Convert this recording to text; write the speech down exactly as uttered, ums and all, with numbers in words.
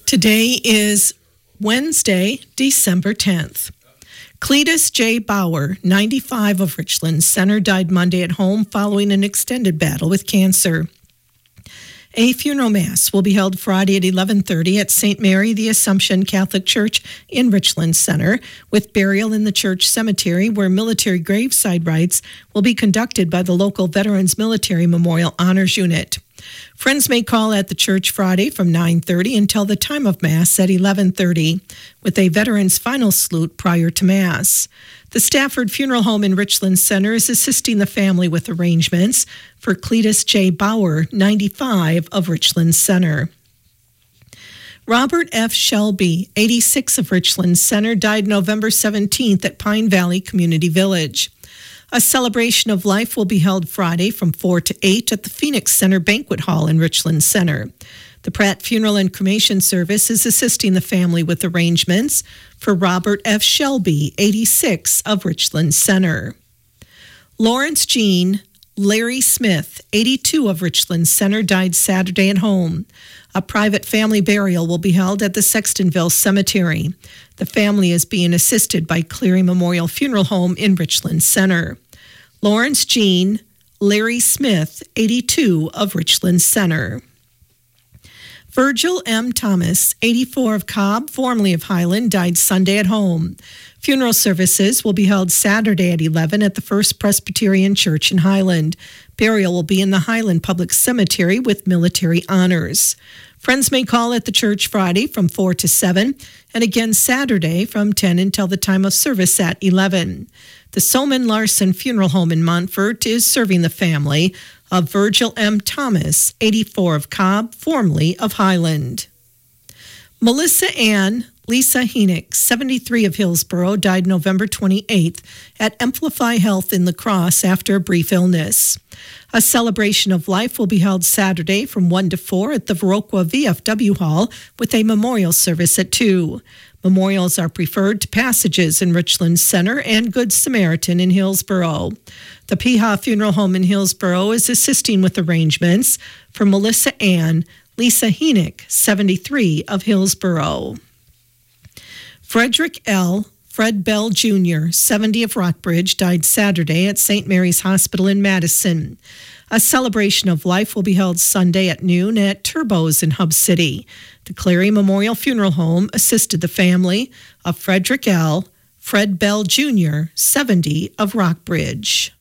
Today is Wednesday, December tenth. Cletus J. Bauer, ninety-five, of Richland Center, died Monday at home following an extended battle with cancer. A funeral mass will be held Friday at eleven thirty at Saint Mary the Assumption Catholic Church in Richland Center, with burial in the church cemetery, where military graveside rites will be conducted by the local Veterans Military Memorial Honors Unit. Friends may call at the church Friday from nine thirty until the time of Mass at eleven thirty, with a veteran's final salute prior to Mass. The Stafford Funeral Home in Richland Center is assisting the family with arrangements for Cletus J. Bauer, ninety-five, of Richland Center. Robert F. Shelby, eighty-six, of Richland Center, died November seventeenth at Pine Valley Community Village. A celebration of life will be held Friday from four to eight at the Phoenix Center Banquet Hall in Richland Center. The Pratt Funeral and Cremation Service is assisting the family with arrangements for Robert F. Shelby, eighty-six, of Richland Center. Lawrence Jean Larry Smith, eighty-two, of Richland Center, died Saturday at home. A private family burial will be held at the Sextonville Cemetery. The family is being assisted by Cleary Memorial Funeral Home in Richland Center. Lawrence Jean Larry Smith, eighty-two, of Richland Center. Virgil M. Thomas, eighty-four, of Cobb, formerly of Highland, died Sunday at home. Funeral services will be held Saturday at eleven at the First Presbyterian Church in Highland. Burial will be in the Highland Public Cemetery with military honors. Friends may call at the church Friday from four to seven, and again Saturday from ten until the time of service at eleven. The Soman Larson Funeral Home in Montfort is serving the family of Virgil M. Thomas, eighty-four, of Cobb, formerly of Highland. Melissa Ann Lisa Heenick, seventy-three, of Hillsborough, died November twenty-eighth at Amplify Health in La Crosse after a brief illness. A celebration of life will be held Saturday from one to four at the Viroqua V F W Hall, with a memorial service at two. Memorials are preferred to Passages in Richland Center and Good Samaritan in Hillsborough. The Piha Funeral Home in Hillsborough is assisting with arrangements for Melissa Ann Lisa Heenick, seventy-three, of Hillsborough. Frederick L. Fred Bell Junior, seventy, of Rockbridge, died Saturday at Saint Mary's Hospital in Madison. A celebration of life will be held Sunday at noon at Turbo's in Hub City. The Cleary Memorial Funeral Home assisted the family of Frederick L. Fred Bell Junior, seventy, of Rockbridge.